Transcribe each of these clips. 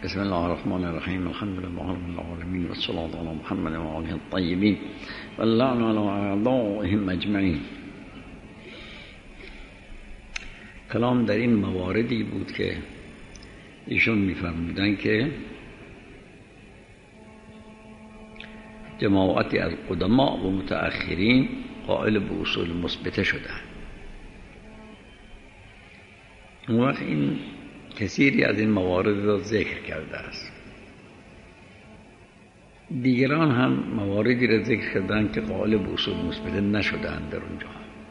بسم الله الرحمن الرحیم. الحمد لله رب العالمین و الصلاة علی محمد و آله الطیبین و اللعن علی اعدائهم اجمعین. کلام در این مواردی بود که ایشون می‌فرمودند که جماعتی از قدما و متأخرین قائل به اصول مثبته شدند. اون وقت این کثیری از این موارد را ذکر کرده است. دیگران هم مواردی را ذکر کردند که قائل به اصول مثبته نشدند در اونجا.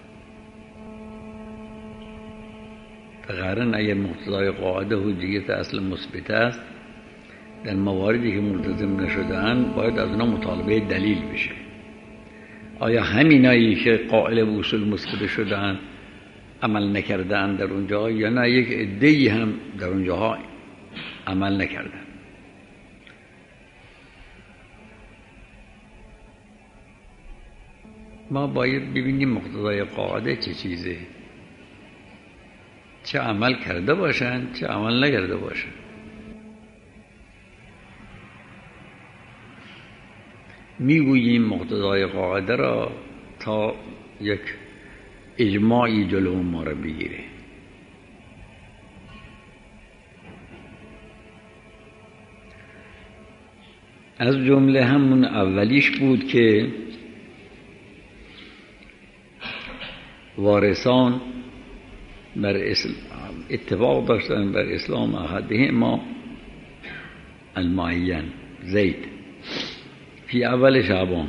تقریباً اگر مقتضای قاعده حجیت اصل مثبته است، در مواردی که ملتزم نشدند باید از اونها مطالبه دلیل بشه. آیا همینایی که قائل به اصول مثبته شدند عمل نکردند در اونجا، یا نه یک عده‌ای هم در اونجاها عمل نکردند؟ ما باید ببینیم مقتضای قاعده چه چیزه، چه عمل کرده باشند چه عمل نکرده باشند. میگوییم مقتضای قاعده را تا یک اجماعی جلو ما را بگیره. از جمله همون اولیش بود که وارثان بر اتفاق داشتن بر اسلام احدهما المعین زید فی اول شعبان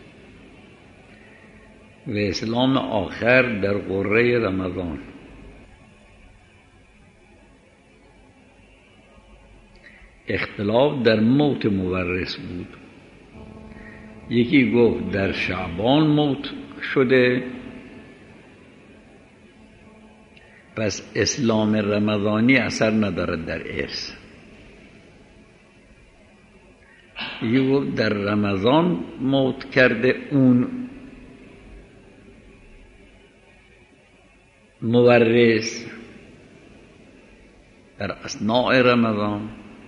و اسلام آخر در قره رمضان. اختلاف در موت مورث بود. یکی گفت در شعبان موت شده، پس اسلام رمضانی اثر ندارد در ارث. یکی گفت در رمضان موت کرده اون مورث در اثناء رمضان،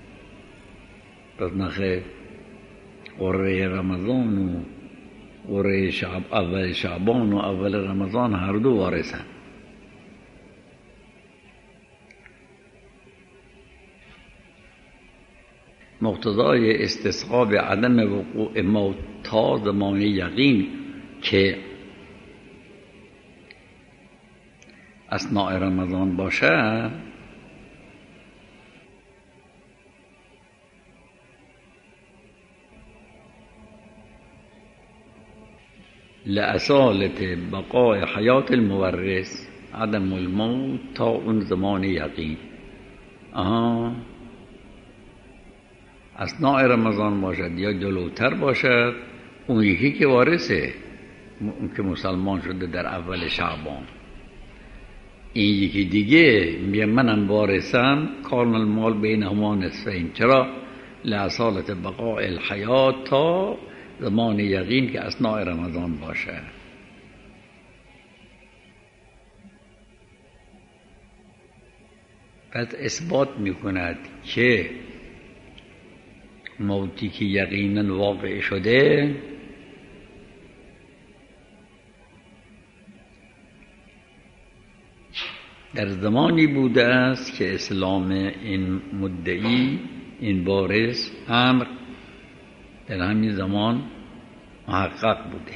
پس نخیر قره رمضان و قره اول شعبان و اول رمضان هر دو وارثن. مقتضای استصحاب عدم وقوع موت تا زمان یقین که اثناء رمضان باشه، لأصالة بقاء حیات المورث عدم الموت تا اون زمان یقین. اثناء رمضان باشد یا جلوتر باشد، اون یکی که وارثه، اون که مسلمان شده در اول شعبان، این یکی دیگه میگه منم وارثم، کان المال بینهما نصفین. چرا؟ لأصالة بقاء الحیات تا زمان یقین که اثناء رمضان باشه. پس اثبات میکند که موتی که یقینا واقع شده در زمانی بوده است که اسلام این مدعی، این وارث امر در همین زمان محقق بوده.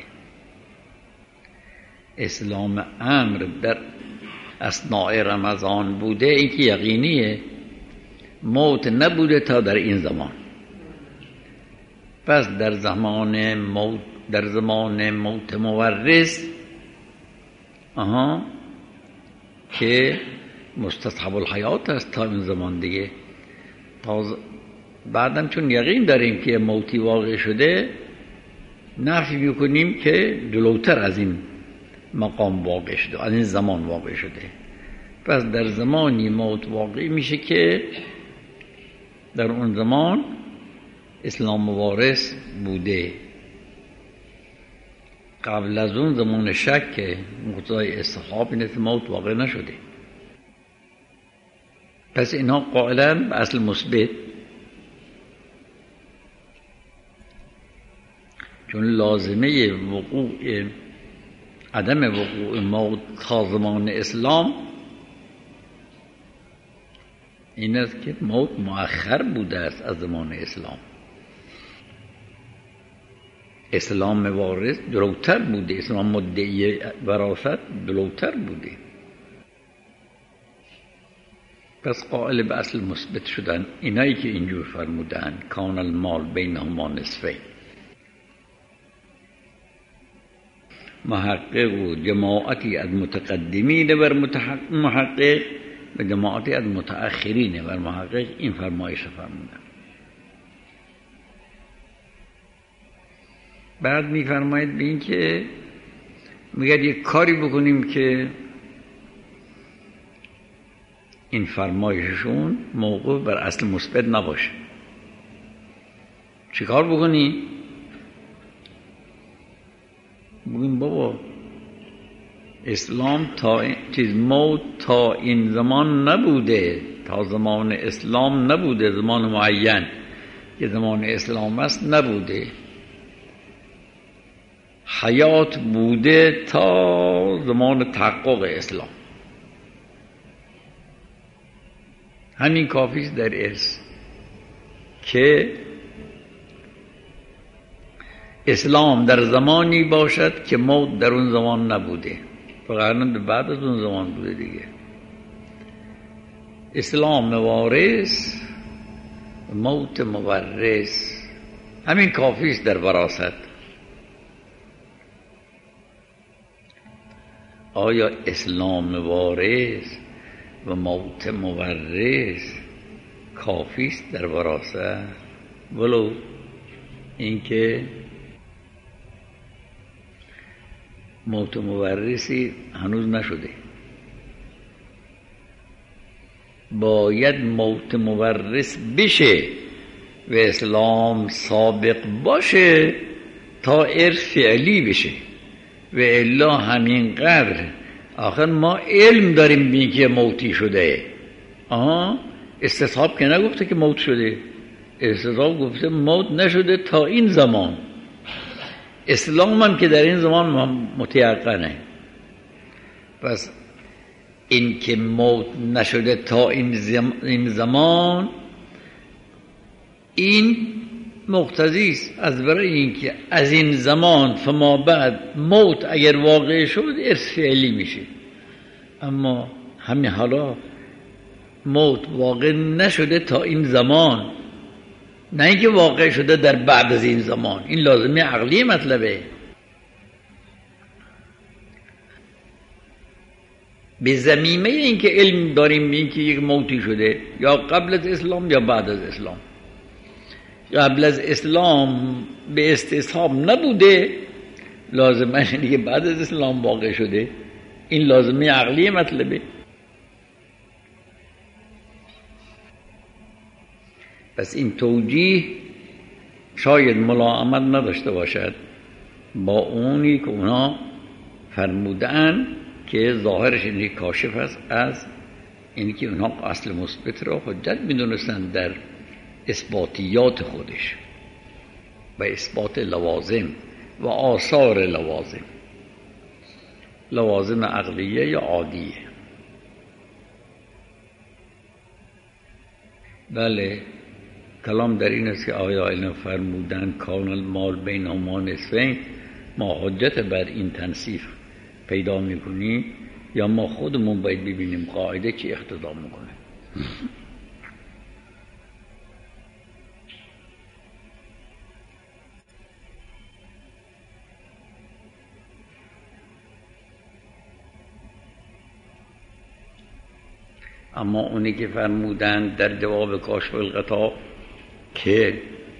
اسلام امر در اثناء رمضان بوده، این که یقینیه. موت نبوده تا در این زمان. پس در زمان موت مورث که مستصحب الحیات است تا این زمان دیگه، بعدم چون یقین داریم که موتی واقع شده، نفی میکنیم که جلوتر از این مقام واقع شده، از این زمان واقع شده. پس در زمانی موت واقع میشه که در اون زمان اسلام وارث بوده. قبل از اون زمان شک مقتضای استصحاب اینه که موت واقع نشده. پس اینها قائلا به اصل مثبت چون لازمه وقوع عدم وقوع موت تا زمان اسلام این است که موت مؤخر بوده است از زمان اسلام. اسلام وارث جلوتر بوده، اسلام مدعی وراثت جلوتر بوده. پس قائل به اصل مثبت شدن اینایی که اینجور فرمودن کان المال بینهما نصفین. محقق و جماعتی از متقدمین بر محقق و جماعتی از متأخرین بر محقق این فرمایش فرمودن. بعد میفرماید به این که میگه یک کاری بکنیم که این فرمایششون موقوف بر اصل مثبت نباشه. چی کار بکنی؟ بگیم بابا اسلام موت تا این زمان نبوده، تا زمان اسلام نبوده، زمان معین که زمان اسلام است نبوده، حیات بوده تا زمان تحقق اسلام. همین کافیست در ارث که اسلام در زمانی باشد که موت در اون زمان نبوده، فقط بعد از اون زمان بوده دیگه. اسلام وارث، موت مورث، همین کافیست در وراثت. آیا اسلام وارث و موت مورث کافیست در وراثت؟ ولو اینکه موت مورثی هنوز نشده. باید موت مورث بشه و اسلام سابق باشه تا ارث فعلی بشه، و الا همینقدر. آخر ما علم داریم بین که موتی شده. استصحاب که نگفته که موت شده، استصحاب گفته موت نشده تا این زمان. اسلام هم که در این زمان متیقنه. پس این که موت نشده تا این زمان، این مقتضی است از برای اینکه از این زمان فما بعد موت اگر واقع شد ارث فعلی میشه. اما همین حالا موت واقع نشده تا این زمان، نه اینکه واقع شده در بعد از این زمان. این لازمه عقلی مطلبه. به ضمیمه اینکه علم داریم اینکه یک موتی شده، یا قبل از اسلام یا بعد از اسلام. قبل از اسلام به استصحاب نبوده، لازمه اینه که بعد از اسلام واقع شده. این لازمه عقلی مطلبه. پس این توجیه شاید ملائمت نداشته باشد با اونی که اونا فرمودن که ظاهرش اینه کاشف است از اینی که اونا اصل مثبت را حجت میدونستن در اثباتیات خودش و اثبات لوازم و آثار لوازم عقلیه یا عادیه. بله، کلام در این است که آیا اینا فرمودن کان المال بینهما نصفین، ما حجت بر این تنصیف پیدا میکنیم یا ما خودمون باید ببینیم قاعده چی اقتضا میکنه؟ اما اونی که فرمودن در جواب کاشف الغطا که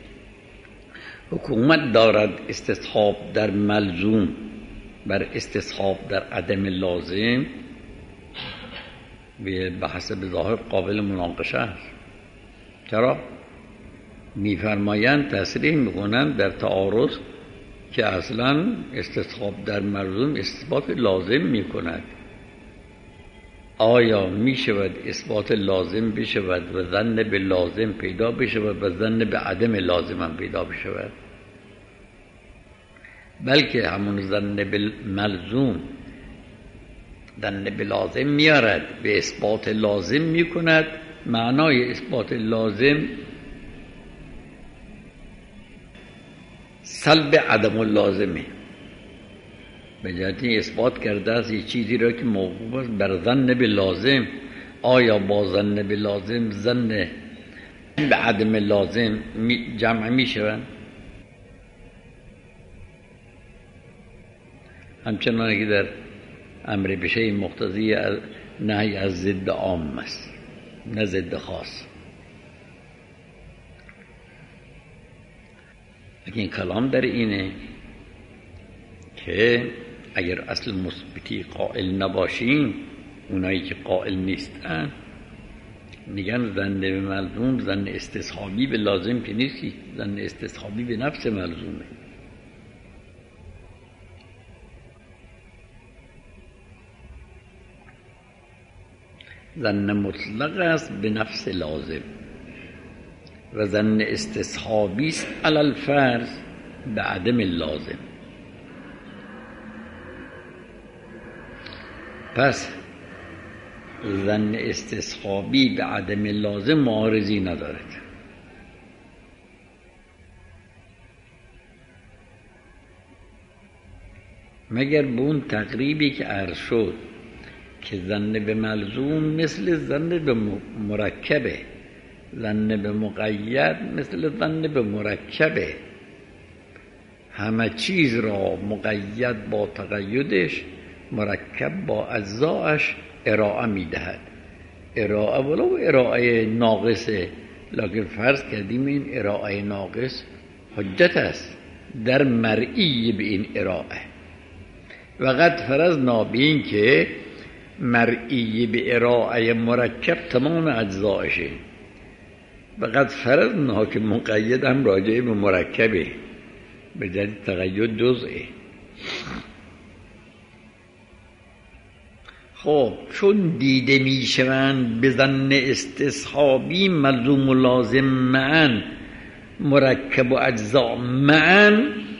حکومت دارد استصحاب در ملزوم بر استصحاب در عدم لازم، به حسب ظاهر قابل مناقشه است. چرا؟ میفرمایند تصریح میکنن در تعارض که اصلا استصحاب در ملزوم اثبات لازم میکند. آیا می شود اثبات لازم بشود و ظن به لازم پیدا بشود و ظن به عدم لازم هم پیدا بشود؟ بلکه همون ظن بالملزوم ظن بلازم میارد، به اثبات لازم میکند. معنای اثبات لازم سلب عدم اللازمه، به جهتی اثبات کرده است یه چیزی را که موقوف است بر ظن بلازم. آیا با ظن بلازم ظن به عدم لازم جمع می شود؟ همچنان که در امر بشه مقتضی نهی از ضد عام است نه ضد خاص. لیکن کلام در اینه که اگر اصل مثبتی قائل نباشیم، اونایی که قائل نیستن میگن ظن به ملزوم ظن استصحابی به لازم که نیستی، ظن استصحابی به نفس ملزومه. ظن مطلق است به نفس لازم و ظن استصحابی است علی الفرض به عدم لازم. پس ظن استصحابی به عدم لازم معارضی ندارد. مگر به اون تقریبی که عرض شد که ظن به ملزوم مثل ظن به مرکبه، ظن به مقید مثل ظن به مرکبه. همه چیز را مقید با تقیدش، مرکب با اجزاش ارائه میدهد. ارائه ولو ارائه ناقصه، لکن فرض کردیم این ارائه ناقص حجت است در مرئی به این ارائه. و قد فرضنا به این که مرئی به ارائه مرکب تمام اجزایشه، و قد فرضنا که مقید هم راجع به مرکبه، به جهت تقید جزئه. خب چون دیده می شوند به ظن استصحابی ملزوم و لازم معا، مرکب و اجزا معا،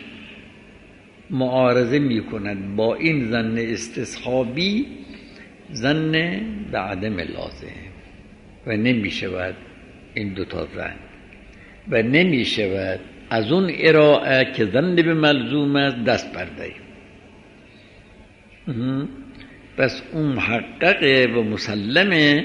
معارضه می کند با این ظن استصحابی ظن به عدم لازم و نمی شود این دوتا ظن و نمی شود از اون ارائه که ظن به ملزوم است دست برداریم. پس اون محقق و مسلمه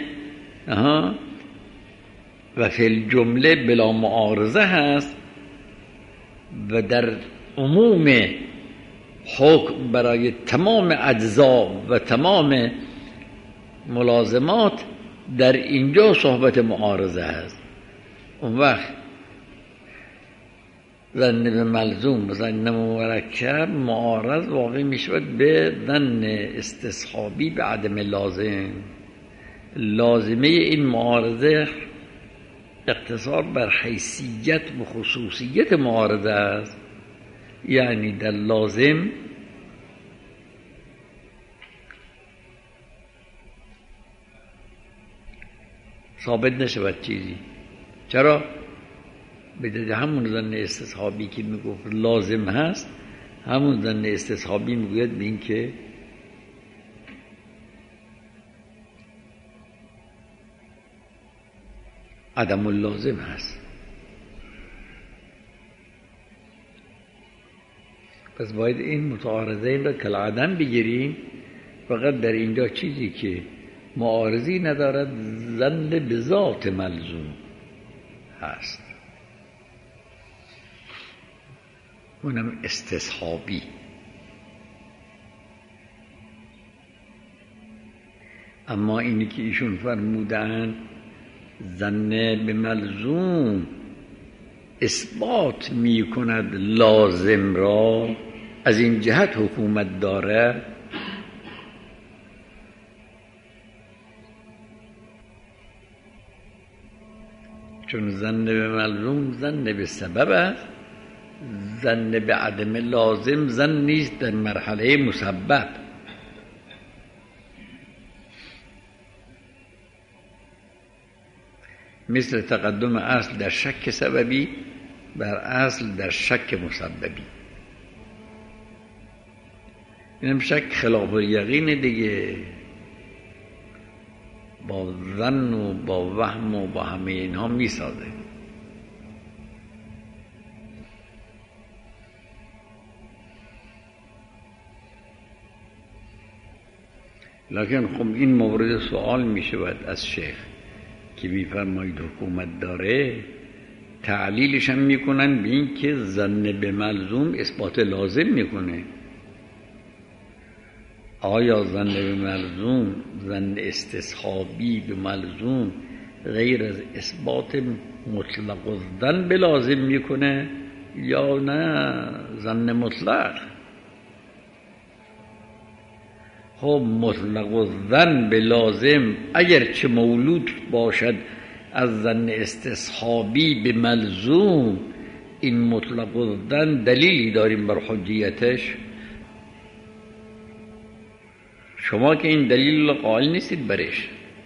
و فی الجمله بلا معارضه هست و در عموم حکم برای تمام اجزا و تمام ملازمات در اینجا صحبت معارضه هست. اون وقت ظن به ملزوم و ظن مرکب معارض واقع می شود به ظن استصحابی به عدم لازم. لازمه این معارضه اقتصار بر حیثیت و خصوصیت معارضه است، یعنی در لازم ثابت نشود چیزی. چرا؟ به همون ظن استصحابی که میگفت لازم هست، همون ظن استصحابی میگوید به این که عدم اللازم هست. پس باید این متعارضه این را کالعدم بگیریم. فقط در اینجا چیزی که معارضی ندارد ظن به ذات ملزوم هست، اونم استصحابی. اما اینی که ایشون فرمودن ظن به ملزوم اثبات می کند لازم را، از این جهت حکومت داره. چون ظن به ملزوم ظن به سبب است، ظن به عدم لازم ظن نیست در مرحله مسبب. مثل تقدم اصل در شک سببی بر اصل در شک مسببی. اینم شک خلاف یقینه دیگه، با ظن و با وهم و با همه اینها میسازه. لکن خب این مورد سوال میشود از شیخ که میفرمایید حکومت داره، تعلیلش هم میکنن به این که ظن به ملزوم اثبات لازم میکنه. آیا ظن به ملزوم، ظن استصحابی به ملزوم غیر از اثبات مطلق الظن به لازم میکنه یا نه ظن مطلق؟ خب مطلق الظن به لازم اگر چه مولود باشد از ظن استصحابی به ملزوم، این مطلق الظن دلیلی داریم بر حجیتش؟ شما که این دلیل قائل نیستید برش.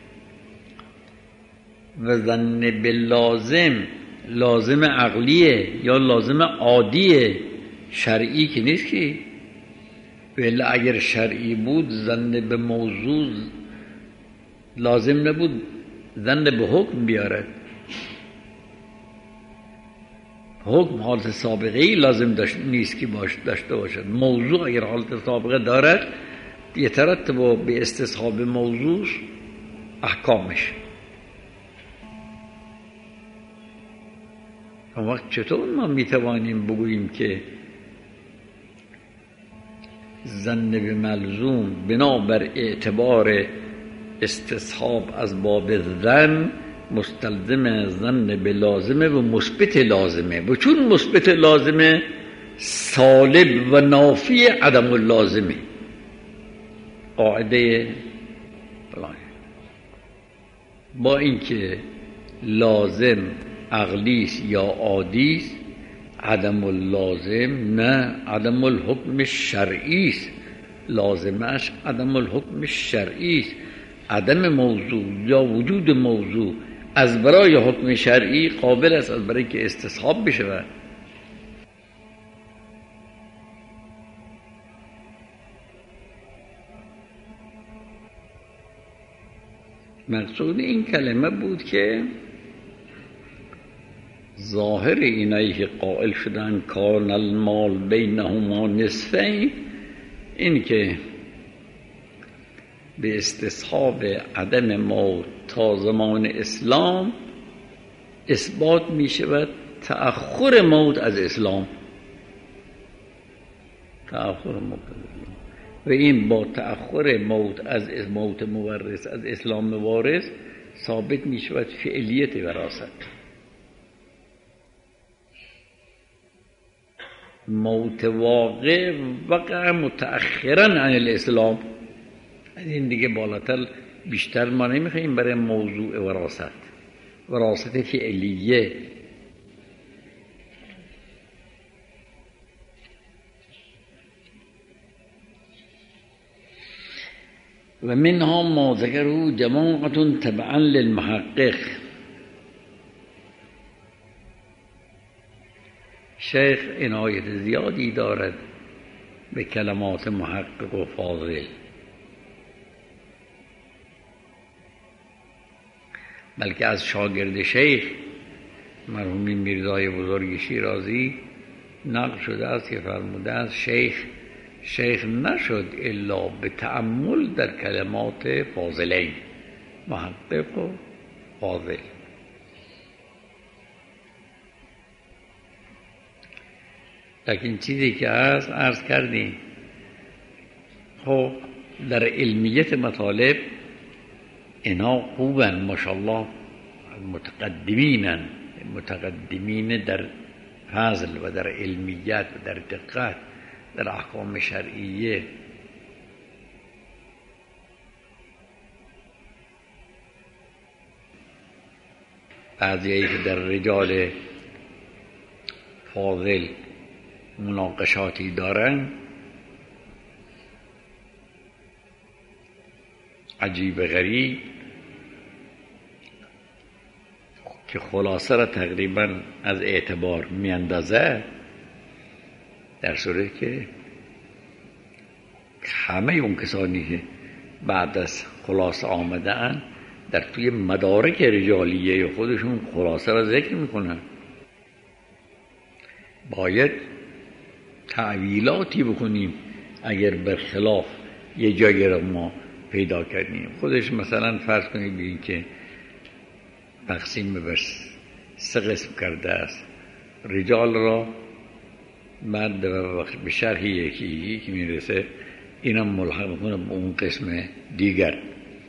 و ظن به لازم، لازم عقلیه یا لازم عادیه، شرعی که نیست که. ولی اگر شرعی بود ظن به موضوع لازم نبود ظن به حکم بیارد. حکم حالت سابقه ای لازم نیست که داشته باشد. موضوع اگر حالت سابقه دارد یترتب به استصحاب موضوع احکامش. اون وقت چطور ما میتوانیم بگوییم که ظن به ملزوم بنابر اعتبار استصحاب از باب ظن مستلزم ظن به لازمه و مثبت لازمه، و چون مثبت لازمه سالب و نافی عدم اللازمه. قاعده فلان با اینکه لازم عقلیست یا عادیست، عدم اللازم نه، عدم الحکم شرعیست. لازمش عدم الحکم شرعیست. عدم موضوع یا وجود موضوع از برای حکم شرعی قابل است از برای که استصحاب بشود. مقصود این کلمه بود که ظاهر اینایی که قائل شدن کان المال بینهما نصفین، این که به استصحاب عدم موت تا زمان اسلام اثبات می شود تأخر موت از اسلام. تأخر موت از اسلام، و این با تأخر موت از موت مورث از اسلام وارث ثابت می شود فعلیت وراثت. موت واقع وقع متأخرا عن الاسلام. این دیگه بالاتر بیشتر ما نمیخواییم برای موضوع وراثت فعلیه. و منها ما ذکره جماعة تبعا للمحقق. شیخ عنایت زیادی دارد به کلمات محقق و فاضل، بلکه از شاگرد شیخ مرحوم میرزای بزرگ شیرازی نقل شده است که فرموده است شیخ نشد الا به تأمل در کلمات فاضلین، محقق و فاضل. لیکن چیزی که عرض کردیم، خب در علمیت مطالب اینا خوبن ماشاءالله، متقدمین در فضل و در علمیت و در دقت در احکام شرعیه. بعضیایی که در رجال فاضل مناقشاتی دارن عجیب غریب که خلاصه را تقریبا از اعتبار میاندازه، در صورتی که همه اون کسانی که بعد از خلاصه آمدن در توی مدارک رجالیه خودشون خلاصه را ذکر میکنن. باید تعویلاتی بکنیم اگر برخلاف یه جایی را ما پیدا کردیم. خودش مثلا فرض کنید بگید که تقسیم بر 3 قسم کرده است رجال را، بعد به شرح یکی که میرسه اینم ملحق میکنه به اون قسم دیگر.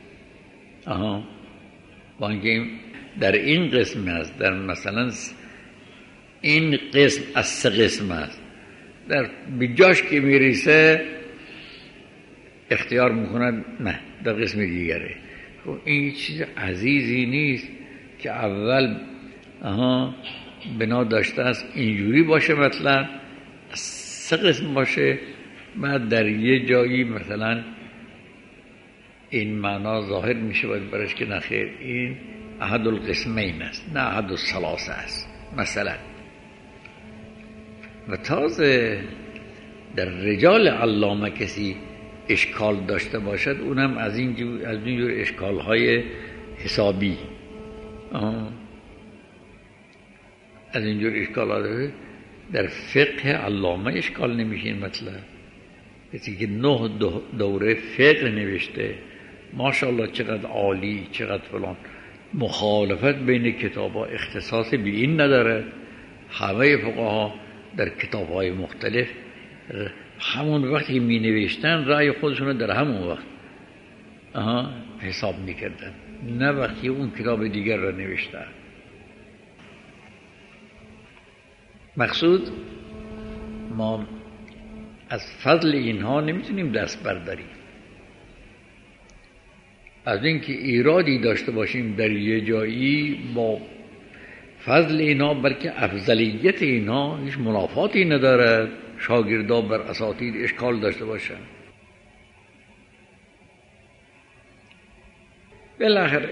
با اینکه در این قسم است، در مثلا این قسم از 3 قسم است، در بجاش که میرسه اختیار میکنن نه در قسم دیگره. خب این چیز عزیزی نیست که اول بنا داشته است اینجوری باشه، مطلب 3 قسم باشه، بعد در یه جایی مثلا این معنا ظاهر میشه باید برش که نخیر این احد القسمین است نه احد الثلاثه است مثلا. و تازه در رجال علامه کسی اشکال داشته باشد، اونم از این جور اشکال های حسابی، از اینجور اشکالات در فقه علامه اشکال نمیشه. این مطلب کسی که 9 دوره فقه نوشته، ماشاءالله چقدر عالی، چقدر فلان، مخالفت بین کتابا اختصاص به این نداره. همه فقها در کتاب‌های مختلف همون وقتی می نوشتن رأی خودشون در همون وقت حساب میکردن، نه وقتی اون کتاب دیگر را نوشتن. مقصود ما از فضل اینها نمیتونیم دست برداریم، از اینکه ایرادی داشته باشیم در یه جایی با فضل اینها، بلکه افضلیت اینها هیچ منافاتی ندارد شاگردا بر اساتید اشکال داشته باشن. بالاخره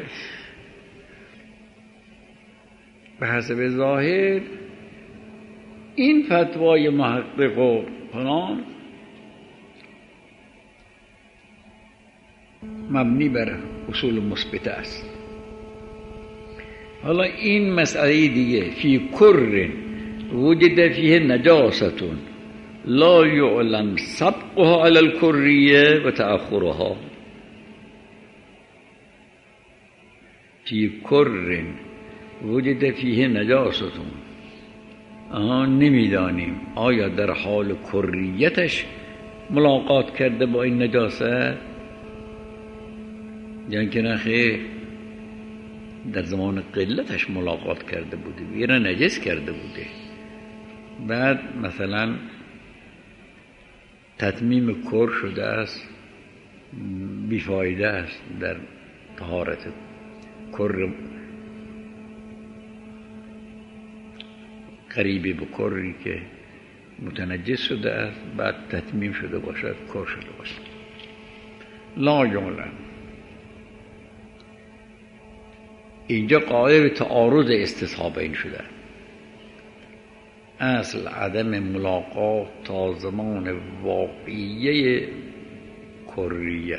به حسب ظاهر این فتوای محقق و فلان مبنی بر اصول مثبت است. حالا این مسئله دیگه، فی کر وجد فیه نجاست لا یعلم سبقها علی الکریه و تأخرها. فی کر وجد فیه نجاست، نمیدانیم آیا در حال کریتش ملاقات کرده با این نجاست یا که نه خیر در زمان قلتش ملاقات کرده بوده، یه را نجس کرده بوده، بعد مثلا تتمیم کر شده است، بیفایده است در طهارت کر قریبی به کری که متنجس شده است، بعد تتمیم شده باشد، کر شده باشد. لا یعلم. اینجا قائل به تعارض استصحابین شده. اصل عدم ملاقات تا زمان واقعیه کریت،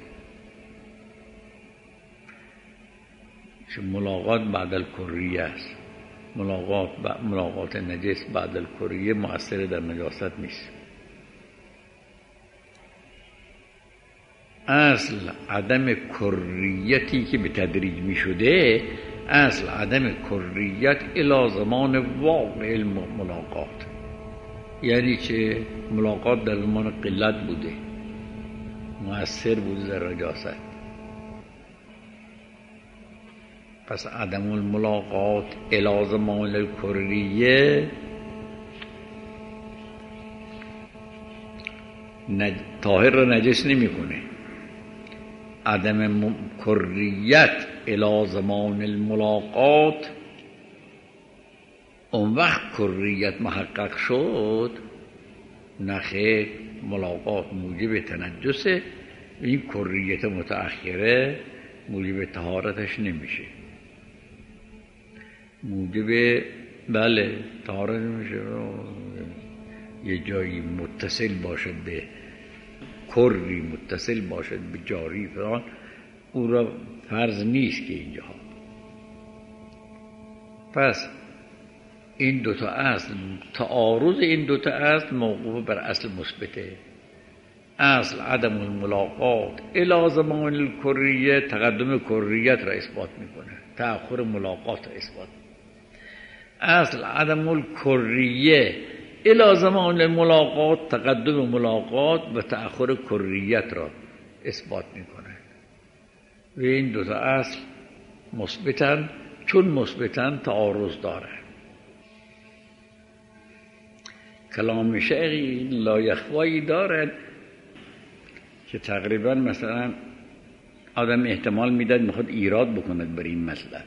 چون ملاقات بعد الکریه است. ملاقات نجس بعد الکریه مؤثر در نجاست نیست. اصل عدم کریتی که به تدریج می شده، اصل عدم کریت الی زمان واقع ملاقات، یعنی که ملاقات در زمان قلت بوده، مؤثر بوده در نجاست. پس عدم الملاقات الی زمان الکریه طاهر را نجس نمی کنه. عدم کریت الی زمان الملاقات، اون وقت کریت محقق شد، نخیر ملاقات موجب تنجسه، این کریت متأخره موجب طهارتش نمیشه. موجب طهارت نمیشه، یه جایی متصل باشد به کری متصل باشد به جاری فلان، او را فرض نیست که اینجا. پس این دوتا اصل، تعارض این دوتا اصل موقوف بر اصل مثبته. اصل عدم الملاقات الی زمان الکریه تقدم کریت را اثبات میکنه، تأخر ملاقات را اثبات میکنه. اصل عدم الکریه الی زمان الملاقات تقدم ملاقات و تأخر کریت را اثبات میکنه. و این دوتا اصل مثبتن، چون مثبتن تعارض داره. کلام شیخی لایخوایی دارد که تقریبا مثلا آدم احتمال میداد میخواد ایراد بکند بر این مطلب.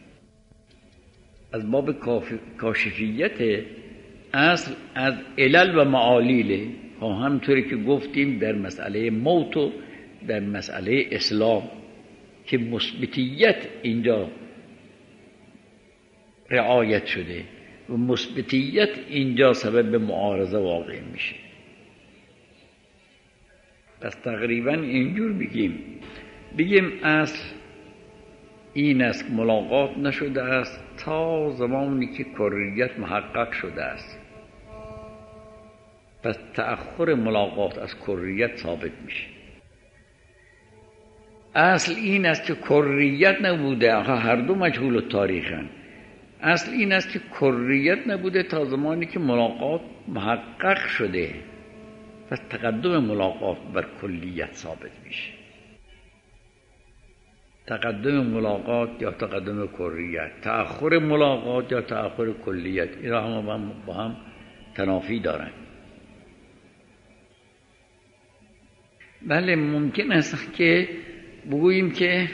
از باب کاشفیت اصل از علل و معالیله. همطوری که گفتیم در مسئله موت و در مسئله اسلام که مثبتیت اینجا رعایت شده و مثبتیت اینجا سبب معارضه واقع میشه. پس تقریبا اینجور بگیم اصل این است، ملاقات نشده است تا زمانی که کریت محقق شده است. پس تأخر ملاقات از کریت ثابت میشه. اصل این است که کریت نبوده، هر دو مجهول التاریخن. اصل این است که کریت نبوده تا زمانی که ملاقات محقق شده. پس تقدم ملاقات بر کلیت ثابت میشه. تقدم ملاقات یا تقدم کریت، تأخر ملاقات یا تأخر کلیت، اینا هم با هم تنافی دارن. بله ممکن است که بگوییم که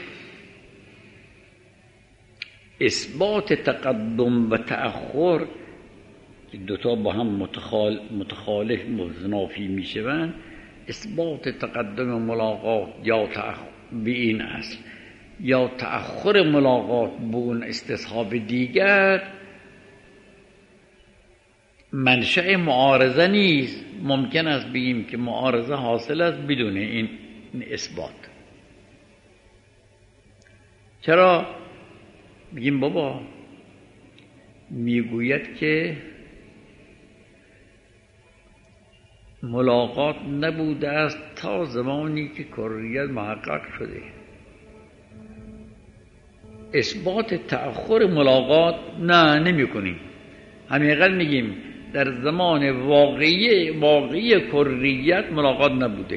اثبات تقدم و تأخر که دوتا با هم متخالف متنافی میشوند، اثبات تقدم ملاقات یا به این اصل یا تأخر ملاقات به اون استصحاب دیگر منشأ معارضه نیست. ممکن است بگیم که معارضه حاصل است بدون این اثبات. چرا؟ بگیم بابا میگوید که ملاقات نبوده است تا زمانی که کریت محقق شده. اثبات تأخر ملاقات نمی کنیم. حقیقت میگیم در زمان واقعی کریت ملاقات نبوده.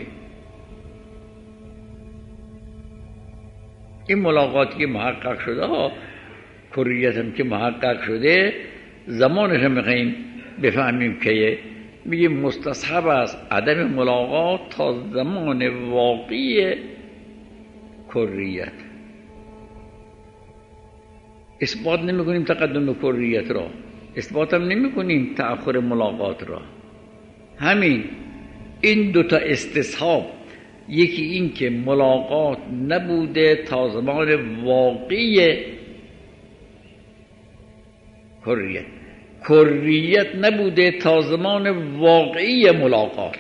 این ملاقاتی که محقق شده ها، کریت هم که محقق شده، زمانش هم میخواییم بفهمیم که میگیم مستصحب است عدم ملاقات تا زمان واقعی کریت. اثبات نمی کنیم تقدم کریت را، اثبات هم نمی کنیم تأخر ملاقات را. همین این دوتا استصحاب، یکی این که ملاقات نبوده تا زمان واقعی کریت نبوده تا زمان واقعی ملاقات.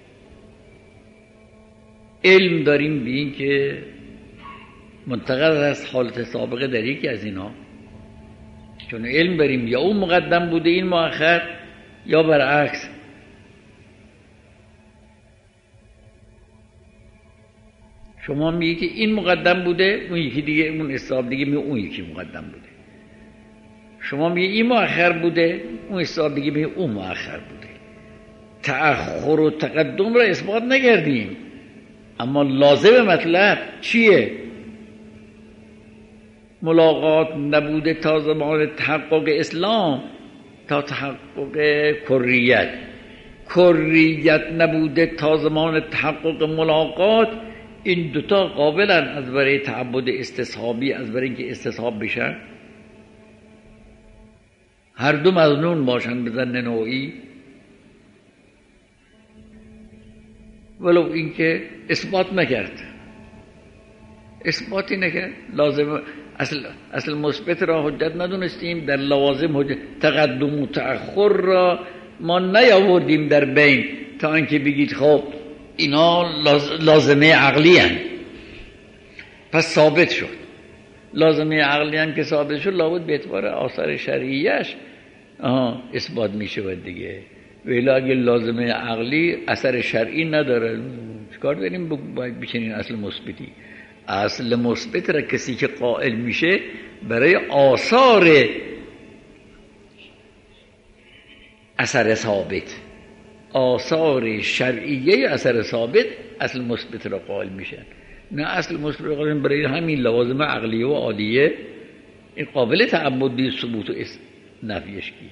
علم داریم به این که منتقل از حالت سابقه در یکی از اینا، چون علم داریم یا اون مقدم بوده این مؤخر یا برعکس. شما میگی که این مقدم بوده، اون یکی دیگه، اون استحاب دیگه میگه اون یکی مقدم بوده. شما میگی این مؤخر بوده، اون استحاب دیگه میگه اون مؤخر بوده. تأخر و تقدم را اثبات نکردیم، اما لازم مطلب چیه؟ ملاقات نبوده تا زمان تحقق اسلام، تا تحقق کریت نبوده تا زمان تحقق ملاقات. این دوتا قابلن از برای تعبد استصحابی، از برای اینکه استصحاب بشن، هر دو مظنون باشن به ظن نوعی، ولو اینکه اثبات نکرد، اثباتی نکرد. لازم اصل مثبت را حجت ندونستیم، در لوازم حجت تقدم و تأخر را ما نیاوردیم در بین تا اینکه بگید خب اینا لازمه عقلی هن. پس ثابت شد. لازمه عقلی هن که ثابت شد، لابد به اعتبار آثار شرعیش اثبات می شود دیگه. ولی اگه لازمه عقلی اثر شرعی نداره، چیکار داریم؟ باید بچنین اصل مثبتی. اصل مثبت را کسی که قائل میشه برای آثار اثر ثابت، آثار شرعیه اثر ثابت اصل مثبت را قائل میشن. نه اصل مثبت را قائل برای همین لوازم عقلیه و عادیه این قابل تعبدی ثبوت و نفیش کی.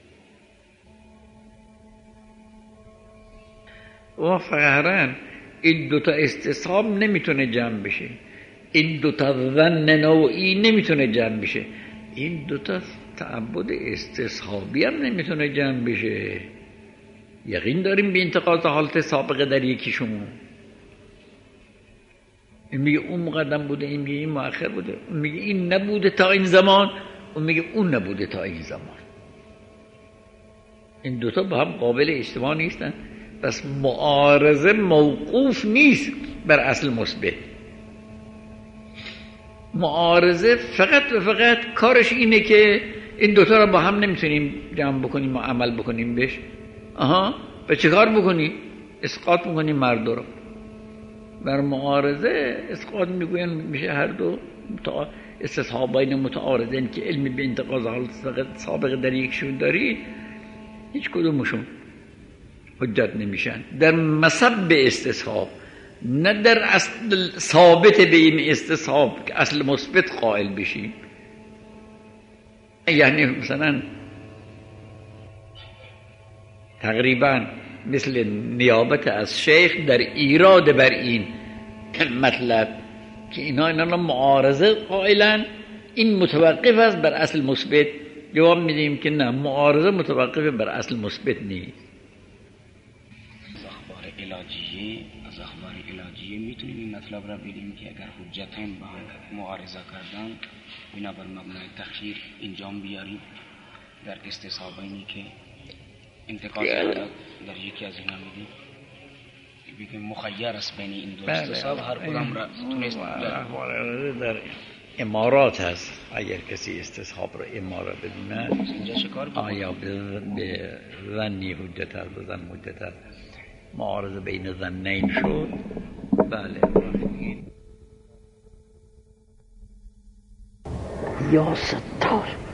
و فقهرن این دوتا استصحاب نمیتونه جمع بشه، این دوتا ظن نوعی نمیتونه جمع بشه، این دوتا تعبد استصحابی هم نمیتونه جمع بشه. یقین داریم به انتقاض حالت سابقه در یکیشون. این میگه اون مقدم بوده، این میگه این مؤخر بوده، اون میگه این نبوده تا این زمان، اون میگه اون نبوده تا این زمان. این دوتا با هم قابل اجتماع نیستن. پس معارضه موقوف نیست بر اصل مثبت. معارضه فقط و فقط کارش اینه که این دوتا را با هم نمیتونیم جمع بکنیم و عمل بکنیم بهش. و چه کار بکنی؟ اسقاط میکنیم مرد رو. بر معارضه اسقاط میگوین میشه هر دو استصحابین متعارضین که علمی به انتقاض حالت سابقه در یکشون داری، هیچ کدومشون حجت نمیشن در مصب استصحاب، نه در اصل ثابت به این استصحاب که اصل مثبت قائل بشیم. یعنی مثلا تقریبا مثل نیابت از شیخ در ایراد بر این مطلب که اینا معارضه قائلن، این متوقف است بر اصل مثبت. جواب میدیم که نه، معارضه متوقف بر اصل مثبت نیست. از اخبار علاجیه میتونیم این مطلب را بگیم که اگر حجتین با هم معارضه کردن، بنا بر مبنای تخییر انجام بیاریم در استصحابینی که انتقاض در یکی از اینا میدیم، بگیم مخیر است بین این دو استصحاب، هر کدام را تونست در امارات هست. اگر کسی استصحاب را امارات بدونه، آیا به ظنی حجت هست، به ظن حجت هست، معارضه بین ظنین شد. بله. یا ستار